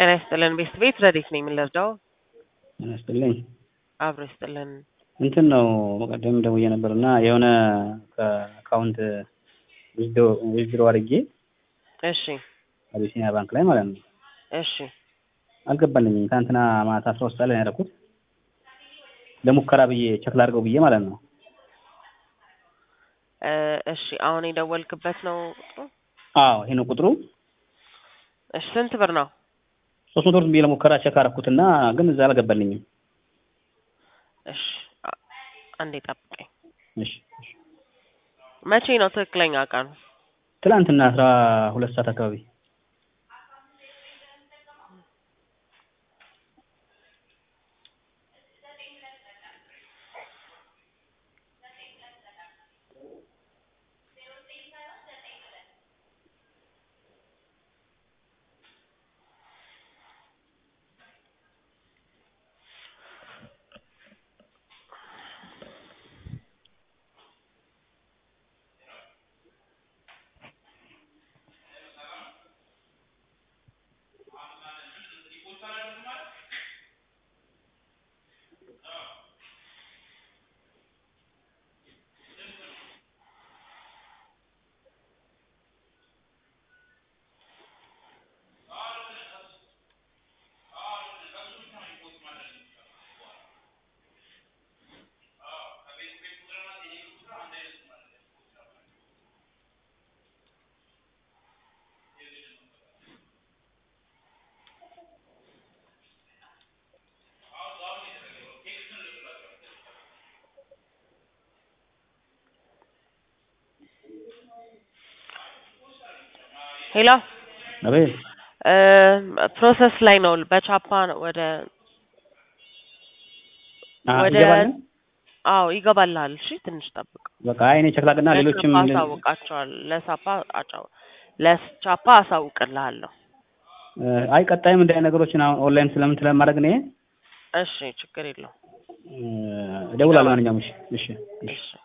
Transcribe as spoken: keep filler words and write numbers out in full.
ጤና ይስጥልን ቤት ቤት ረዲት ነኝ የምንረዳው ጤና ይስጥልኝ አብሮ ይስጥልን እንትን ነው በቀደም ደውዬ ነበርና የሆነ ከአካውንት ዊዝድሮ አድርጌ እሺ አቢሲኒያ ባንክ ላይ ማለት ነው እሺ አልገባልኝም ትናንትና ማታ አስራ ሁለት ሰዓት ላይ ያደረኩት ለሙከራ ብዬ ቼክ ላድርገው ብዬ ማለት ነው እሺ አሁን የደወልክበት ነው አዎ ይሄ ነው ቁጥሩ እሺ ስንት ብር ነው ሶስት መቶ ብር ብዬ ለሙከራ ቼክ አደረኩትና ግን እዛ አልገባልኝም እሺ አንዴ ጠብቀኝ እሺ መቼ ነው ትክክለኛ ቀኑ ትናንትና አስራ ሁለት ሰዓት አካባቢ ሄሎ አቤት ፕሮሰስ ላይ ነው በቻፓ ወደ ወደ አዎ ይገባልሃል እሺ ትንሽ ጠብቅ በቃ አይኔ ቸክላግና ሌሎችም አሳውቃቸዋል ለሳፓ አጫው ለቻፓ አሳውቅልሃለሁ አይ ቀጣይም እንደ ነገሮችን አሁን ኦንላይን ስለምን ስለማድረግ ነው እሺ ችግር የለውም ደውላለሁ ማንኛውም እሺ እሺ እሺ